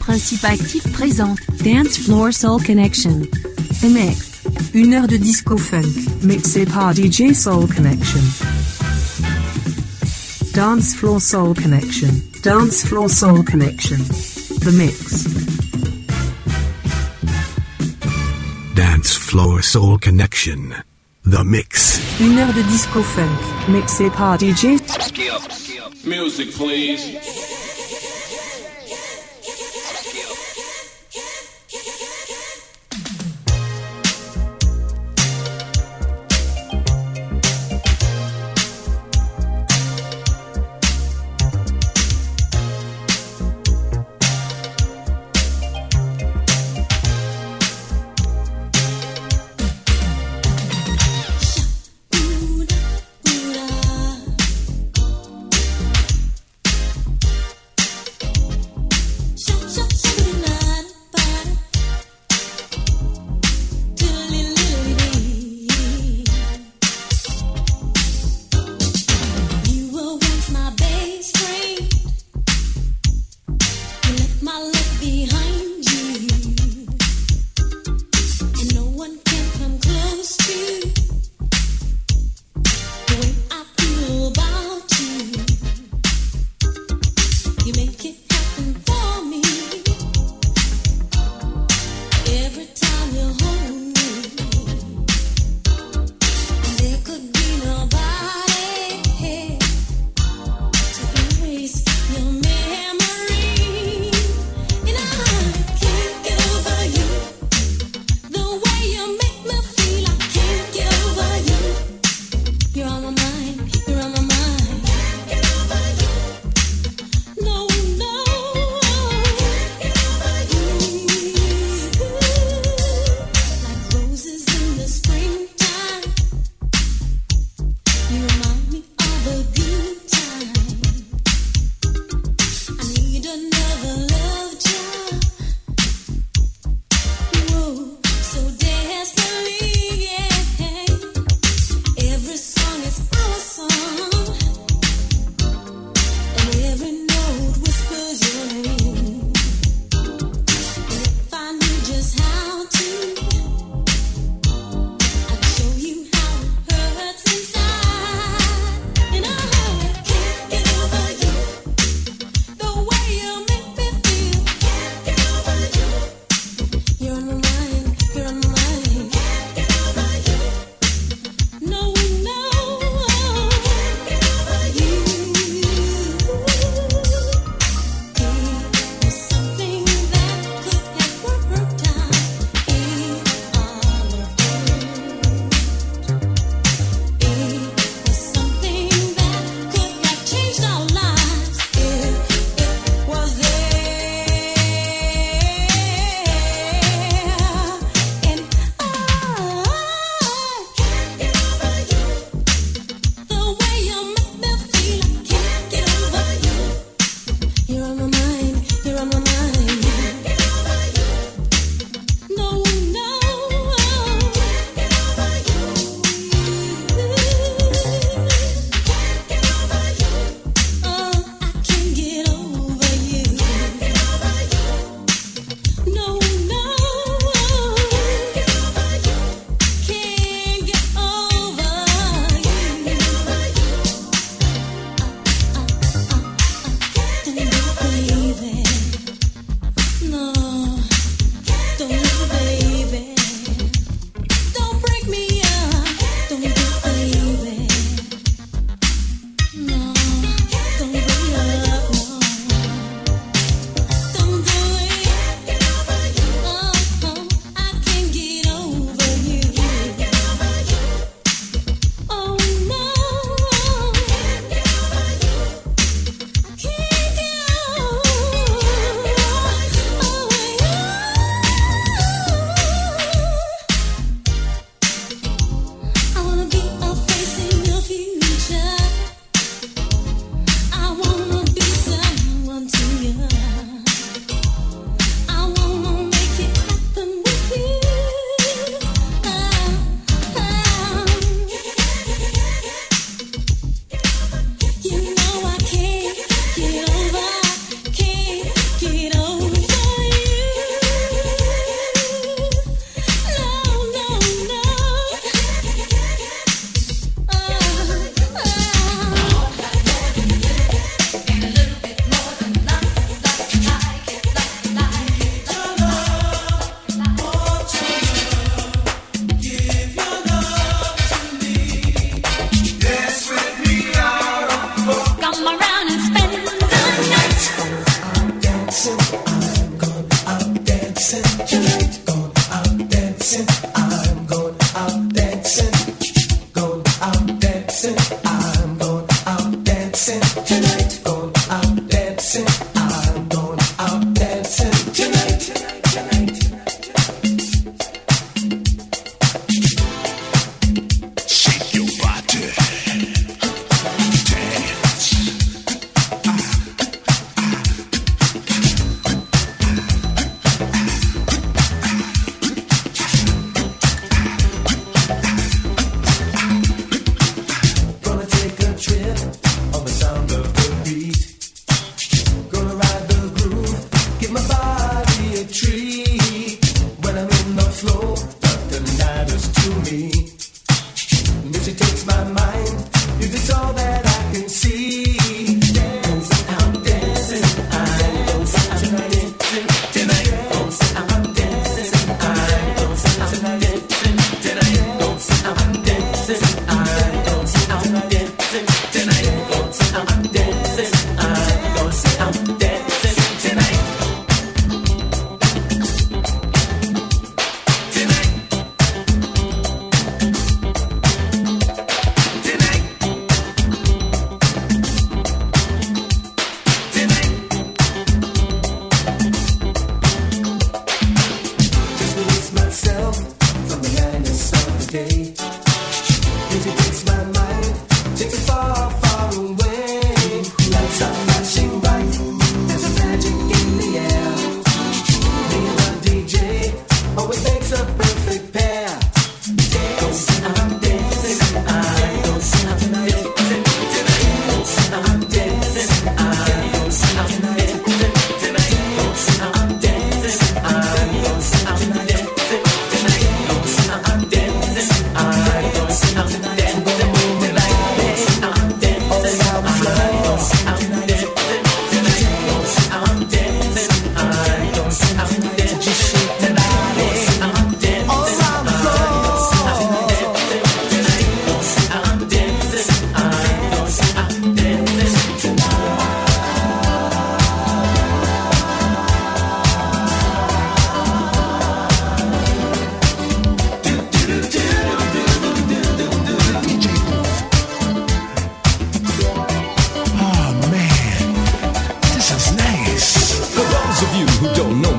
Principe Actif présente Dance Floor Soul Connection. MX. 1 heure de disco funk. Mixé par DJ Soul Connection. Dance Floor Soul Connection. Dance Floor Soul Connection. The Mix. Dance Floor Soul Connection. The Mix. 1 heure de disco funk. Mixé par DJ. Music, please.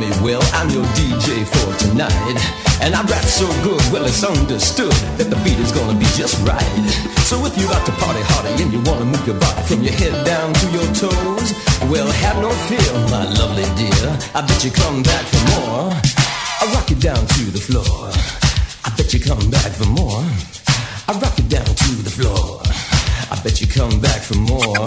me well, I'm your DJ for tonight. And I rap so good, well it's understood that the beat is gonna be just right. So if you like to party hardy and you wanna move your body from your head down to your toes, well have no fear, my lovely dear, I bet you come back for more. I'll rock you down to the floor, I bet you come back for more. I'll rock you down to the floor, I bet you come back for more.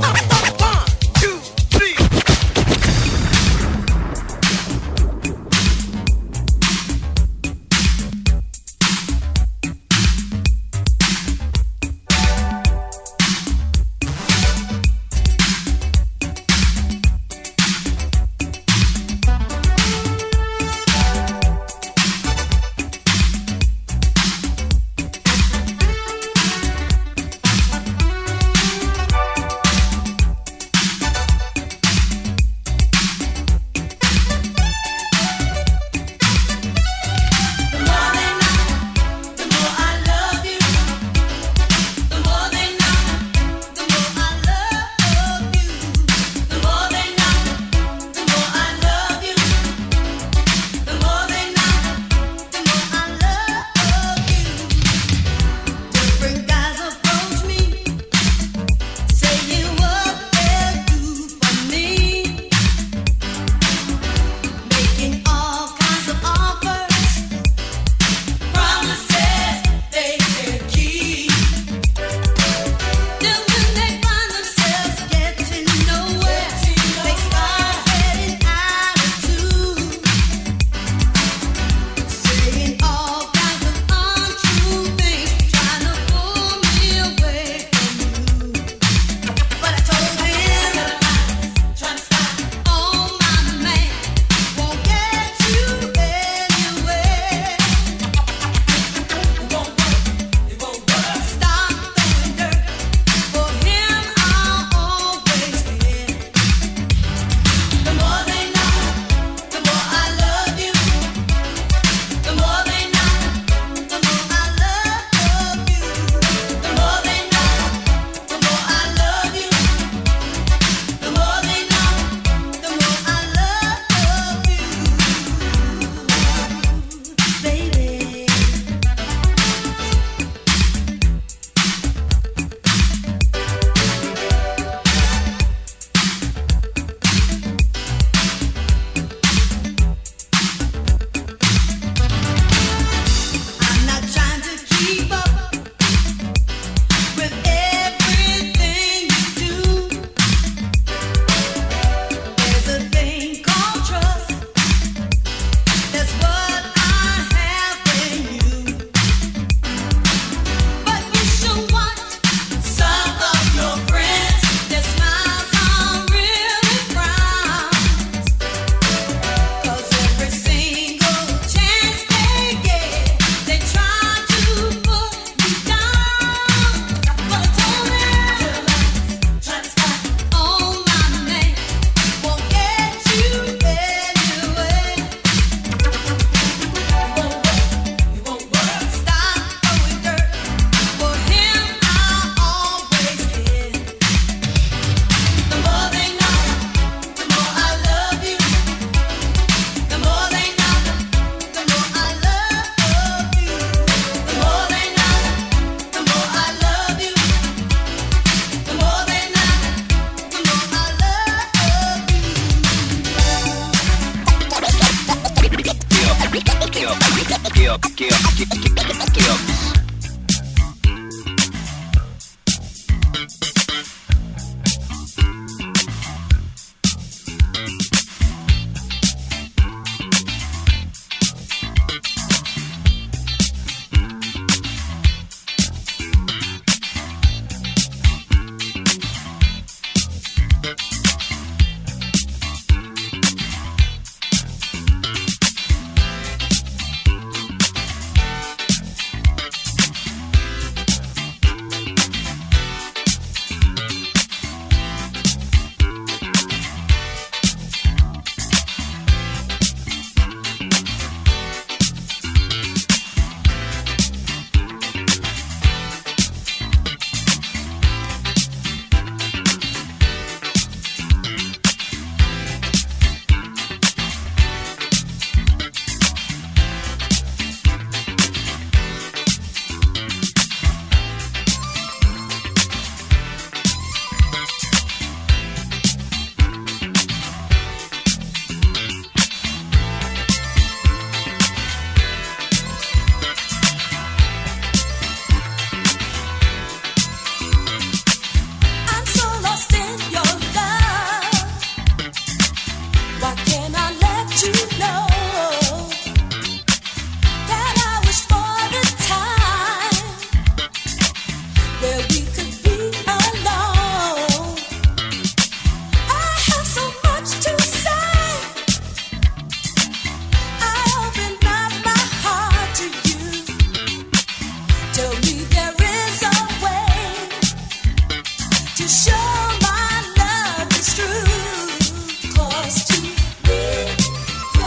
Show my love is true, 'cause to me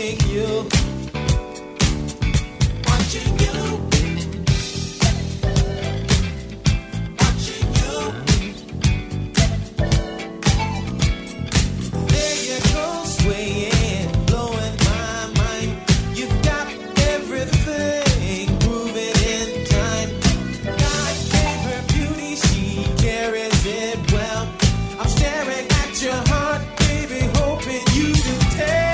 watching you. Watching you. Watching you. There you go, swaying, blowing my mind. You've got everything moving in time. God gave her beauty, she carries it well. I'm staring at your heart, baby, hoping you can tell.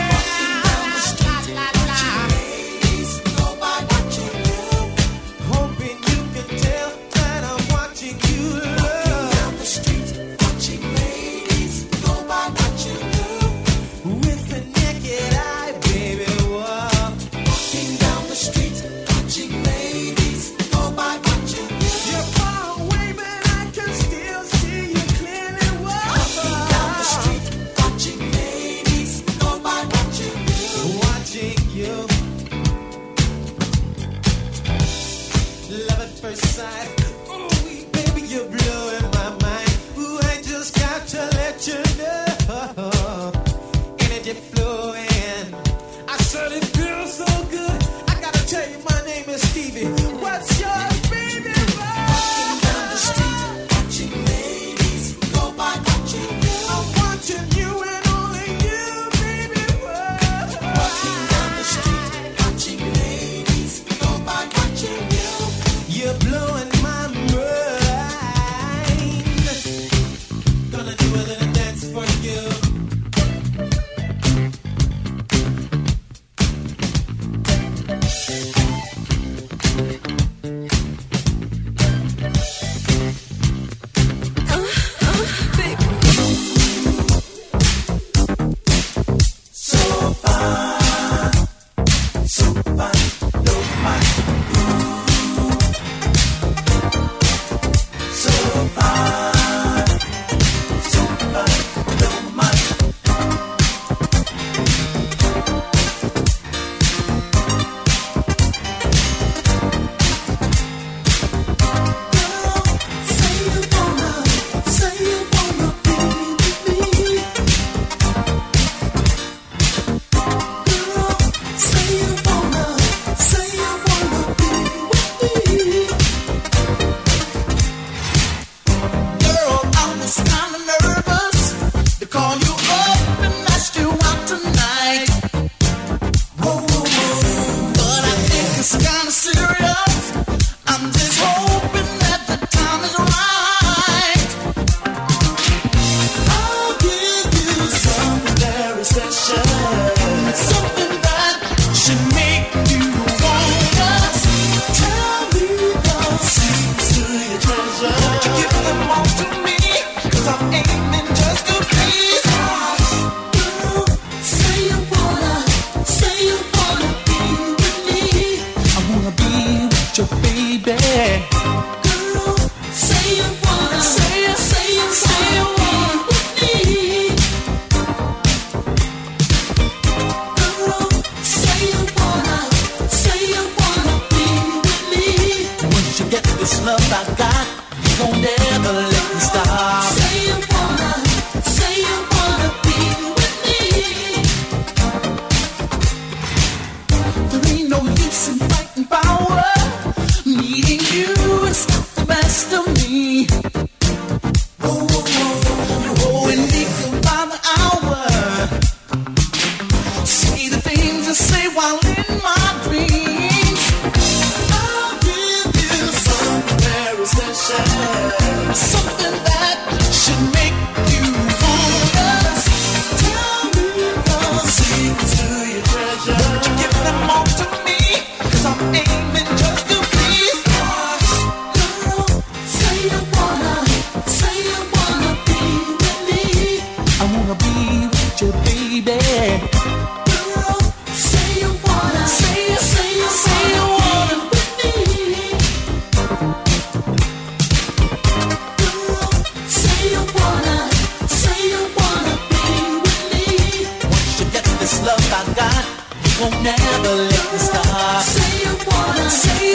won't never let me stop. Say you wanna, say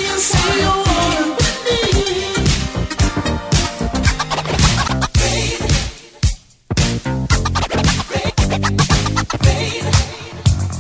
you wanna with me. Baby, baby, baby.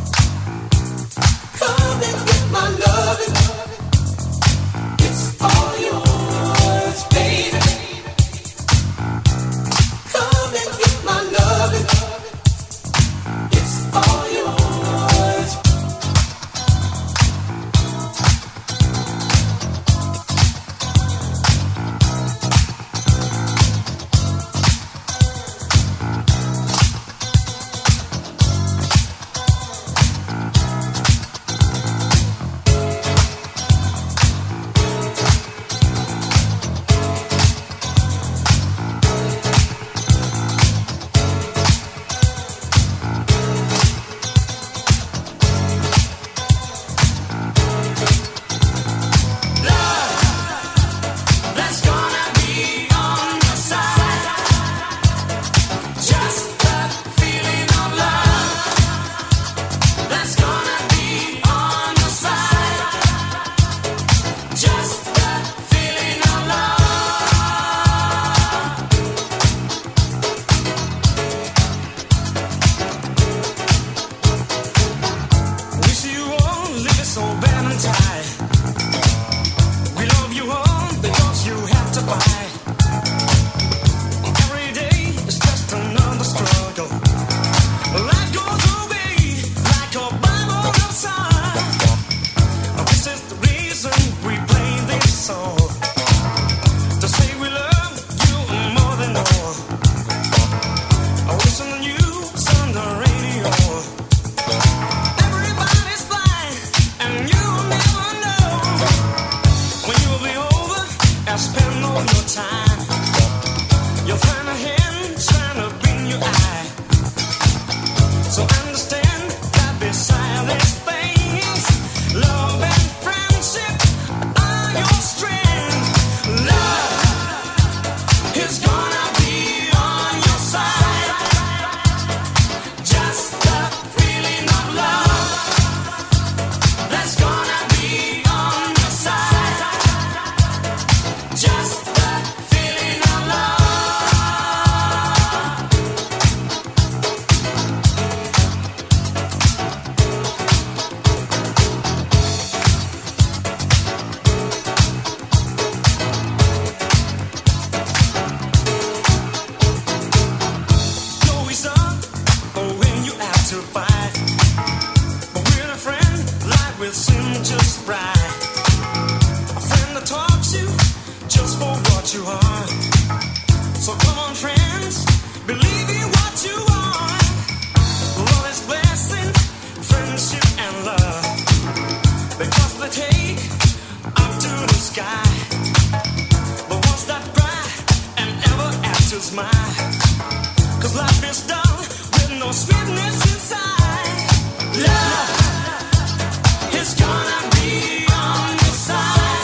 pride. A friend that talks you just for what you are. So come on, friends, believe in what you are. Love is blessing, friendship and love. Because they take up to the sky. But what's that bright and ever after smile? 'Cause life is done with no sweetness inside. Love is gonna be on your side.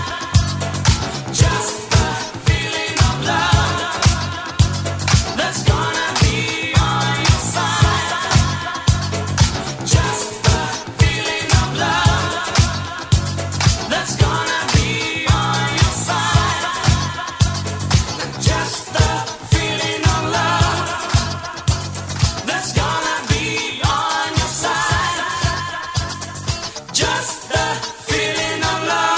Just the feeling of love that's gonna be on your side. Just the feeling of love that's gonna be on your side. Just the feeling of love that's gonna be on your side. Just the feeling of love.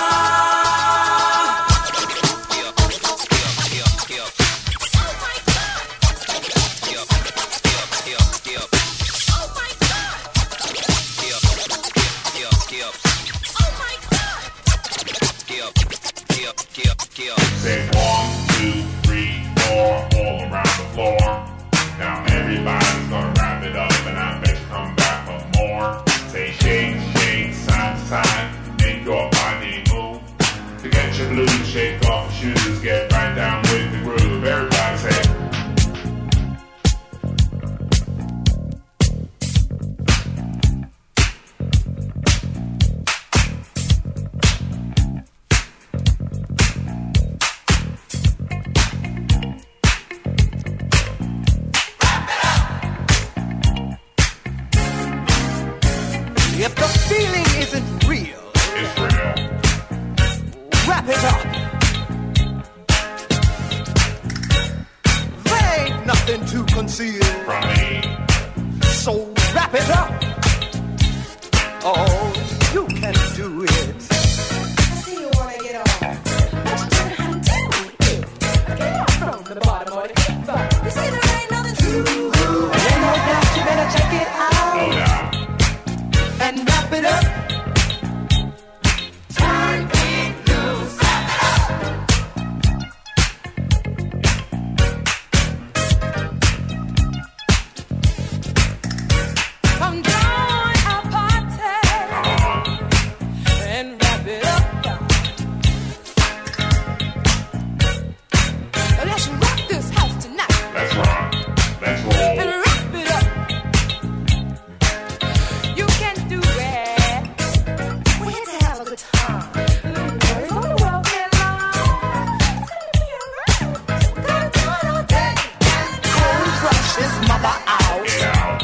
Say 1, 2, 3, 4, all around the floor. Now everybody's gonna wrap it up, and I bet you come back for more. Say shake, shake, side to side, make your body move. To get your blues, shake off your shoes, get right down with the groove. Everybody say. If the feeling isn't real, It's real. wrap it up. There ain't nothing to conceal, From me. so wrap it up. Oh, you can do it. See you wanna get on. But you don't know how to do it. Get up from the bottom of the hip. You see there ain't nothing to do. Ain't no doubt you better check it out Slow down. and wrap it up. Turn it loose. Come join our party and wrap it up. Let's rock this house tonight Let's rock. Let's roll. and wrap it up. You can do it. We're here to have a good time. Boys on the world get along. It's gonna be alright. Gonna do it all day. Cold crush this mother out. Get out.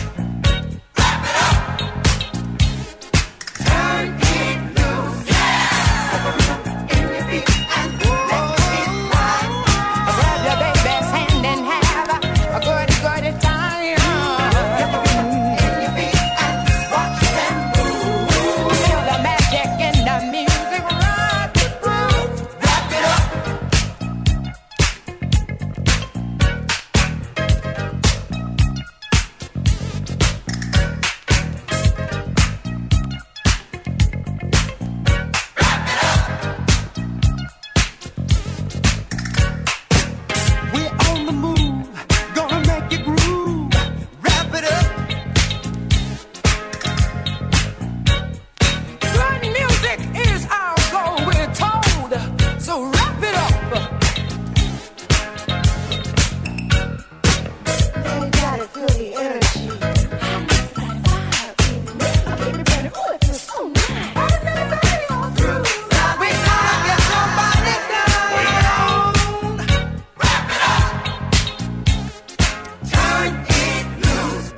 Turn it loose. In your feet and let it ride. Grab your baby's hand and have a good, good time. In your feet and watch them move. Feel the magic in the music, rock the groove. Wrap it up. We're on the move, gonna make it groove. Wrap it up. Good music is our goal, we're told. So wrap it up. Daddy, gotta feel the energy. I need that fire in me. Keep me burning. Ooh, it feels so nice. Everybody all through. We gonna get somebody down. Turn it loose.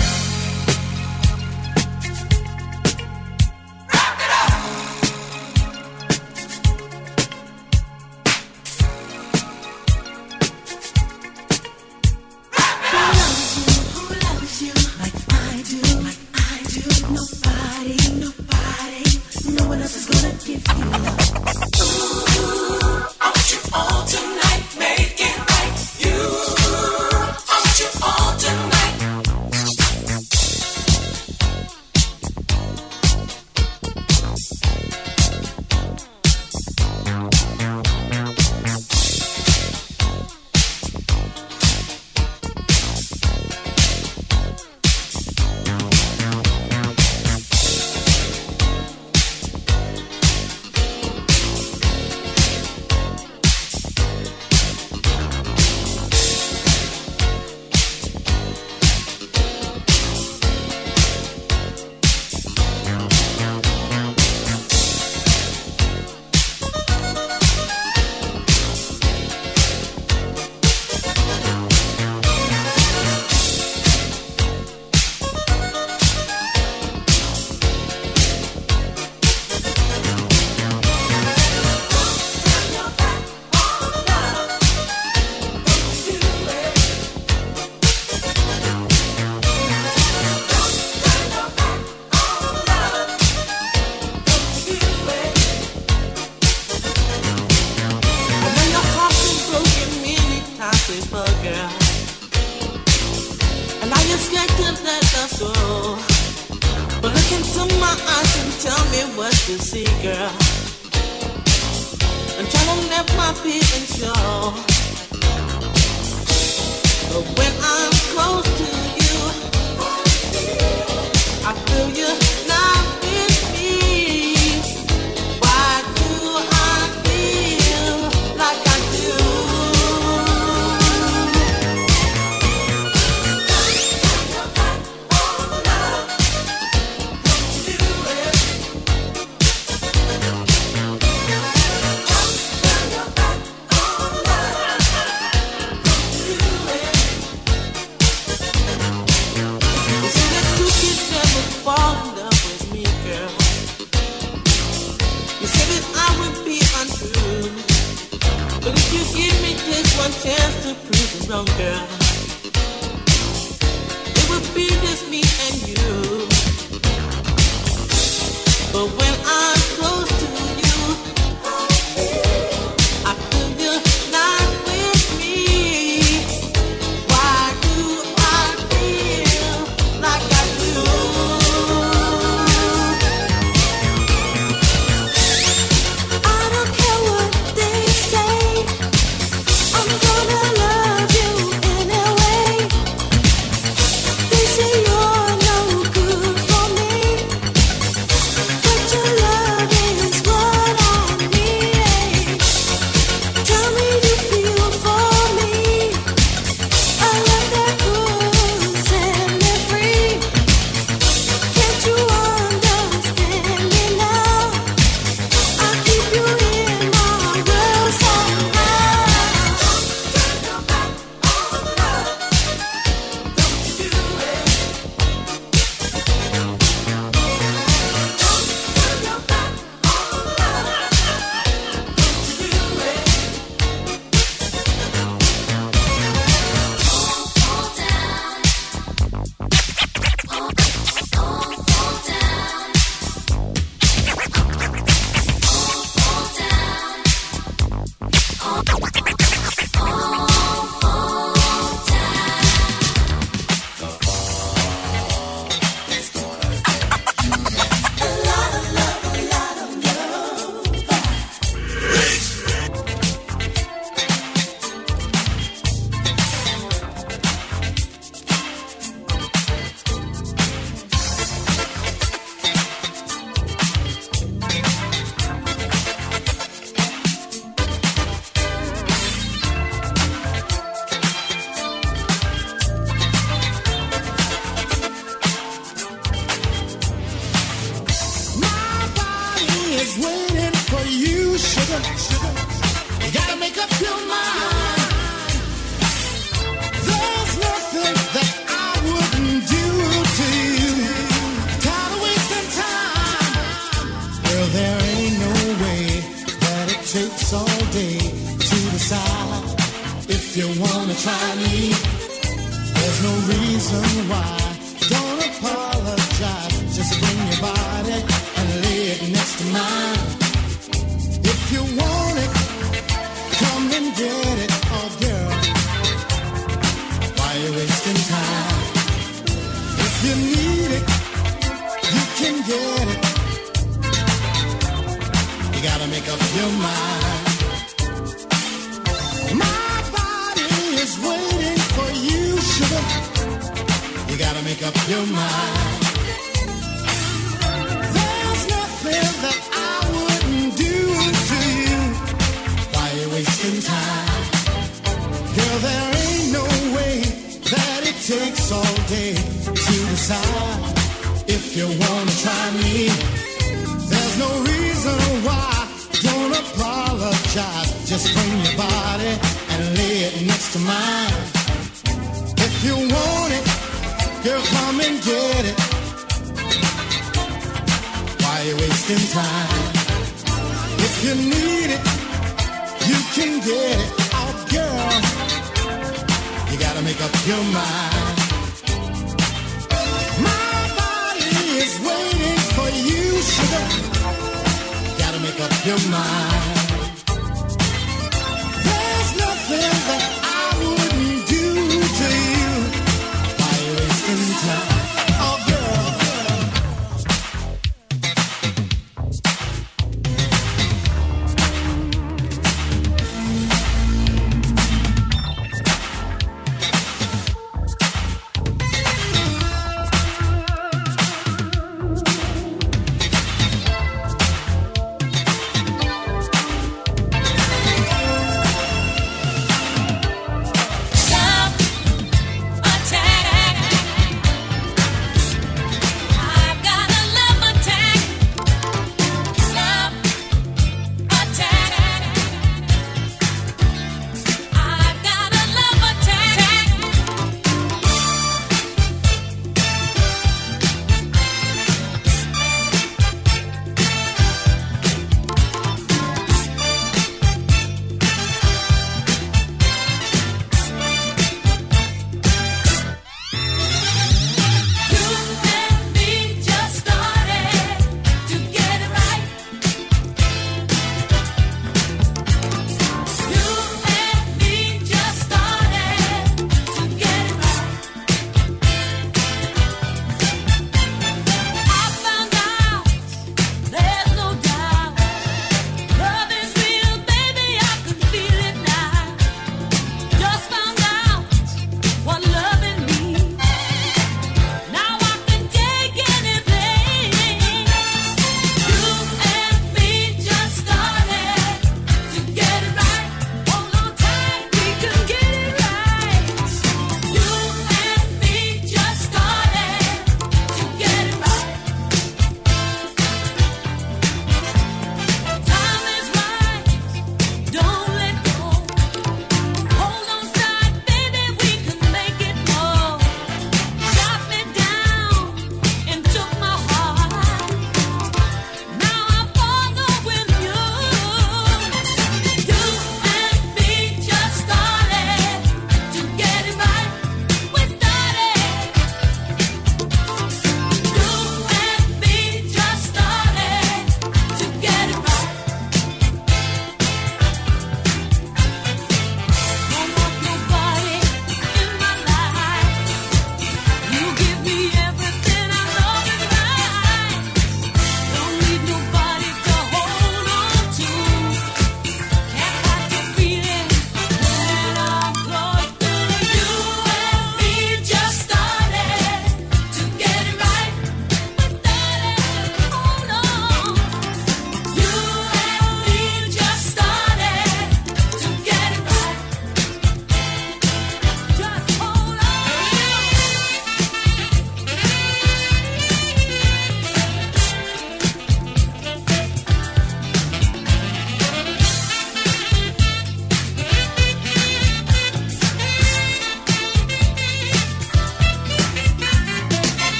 Who loves you like I do? Like I do. Nobody, nobody. No one else is gonna give you love. Ooh, I want you all tonight. Make it right. You, I want you all tonight. eyes and tell me what you see, girl. I'm trying to let my feelings show. But when I'm close to you, I feel you not with me. Why do I feel like I do? Fall in love with me, girl. You said that I would be untrue, but if you give me just one chance to prove it wrong, girl, it would be just me and you. But when I'm close to you, I feel you're not with me. Why do I feel like I do?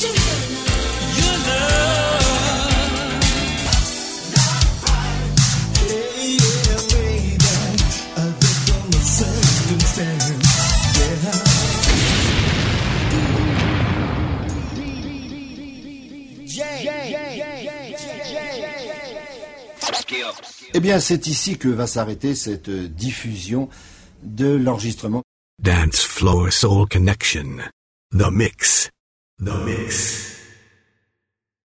Eh bien, c'est ici que va s'arrêter cette diffusion de l'enregistrement. Dance Floor Soul Connection. The Mix. The Mix.